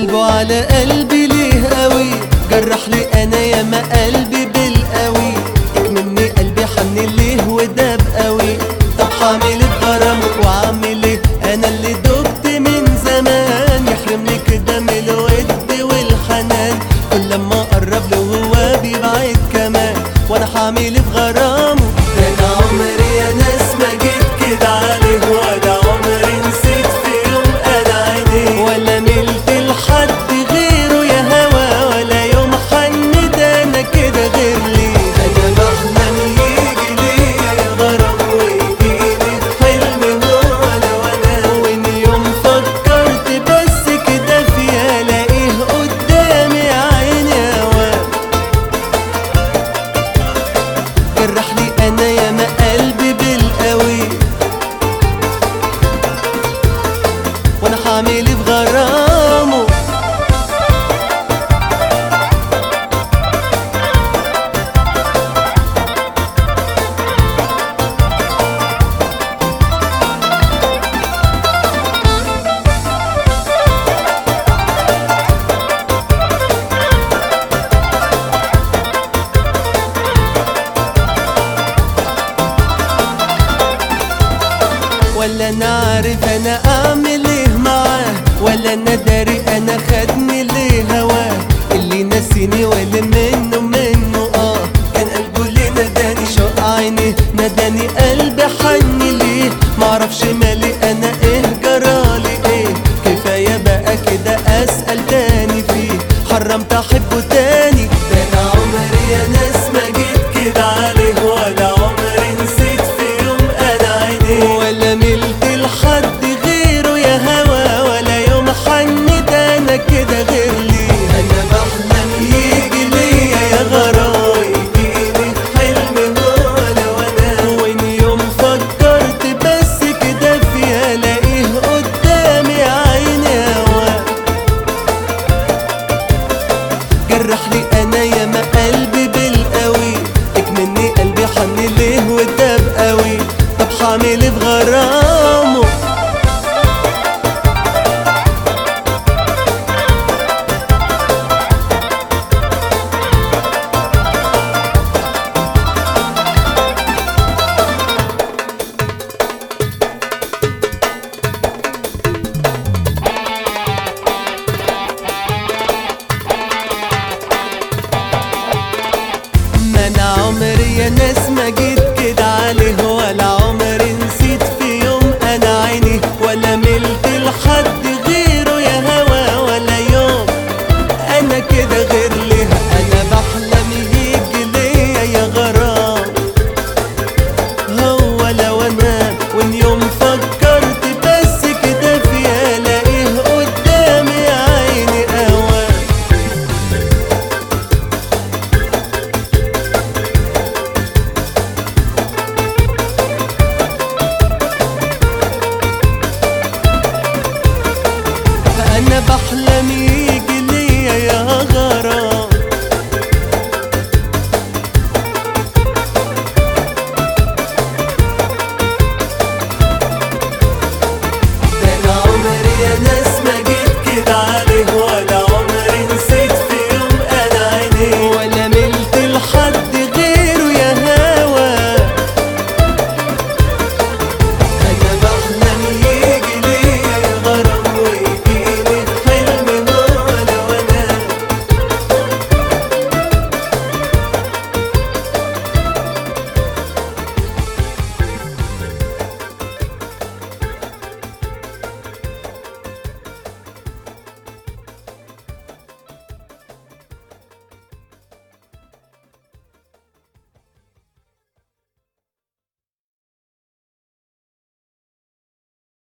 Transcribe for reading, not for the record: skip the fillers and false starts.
قلبه على قلبي ليه قوي، جرح لي انا ياما قلبي بالقوي، مني قلبي حن ليه وداب قوي. طب حامل بغرامه وعامل ايه انا اللي دبت من زمان، يحرمني كده من الود والحنان، كل لما اقرب له هو بيبعد كمان، وانا حامل بغرامه. ده انا عمري يا ناس ما جيت كده عليه، ولا عمري نسيت في يوم انا عينيه، ولا ملت لحد غيره يا هوا، ولا يوم حن ده انا كده غير ليه. انا بحلم يجي ليا يا غرام ويجيني في حلم هو وانا، وان يوم فكرت بس كده فيها الاقيه قدامي عيني هوا، جرح لي انا ياما قلبي بالقوي، وانا حامل بغرامه. ولا انا عارف انا اعمل ايه معاه، ولا انا داري انا خدني ليه هواه، اللي نسيني واللي منه كان قلبه ليه نداني، شوق عيني نداني قلبي حن ليه، معرفش مالي انا ايه جرالي ايه، كفايه بقى كده اسال تاني فيه، حرمت احبه تاني. ده انا عمري يا ناس ما جيت كده عليه، ولا عمري نسيت في يوم انا عينيه، ولا ملت لحد غيره يا هوا، ولا يوم حن ده انا كده غير ليه. انا بحلم يجي ليا يا غرام يجيني في حلم هو وانا، وان يوم فكرت بس كده فيها الاقيه قدامي عيني هوا، جرح لي انا ياما قلبي بالقوي، مني قلبي حن ليه وداب قوي. طب حامل بغرامه. ما انا عمري يا ناس ما جيت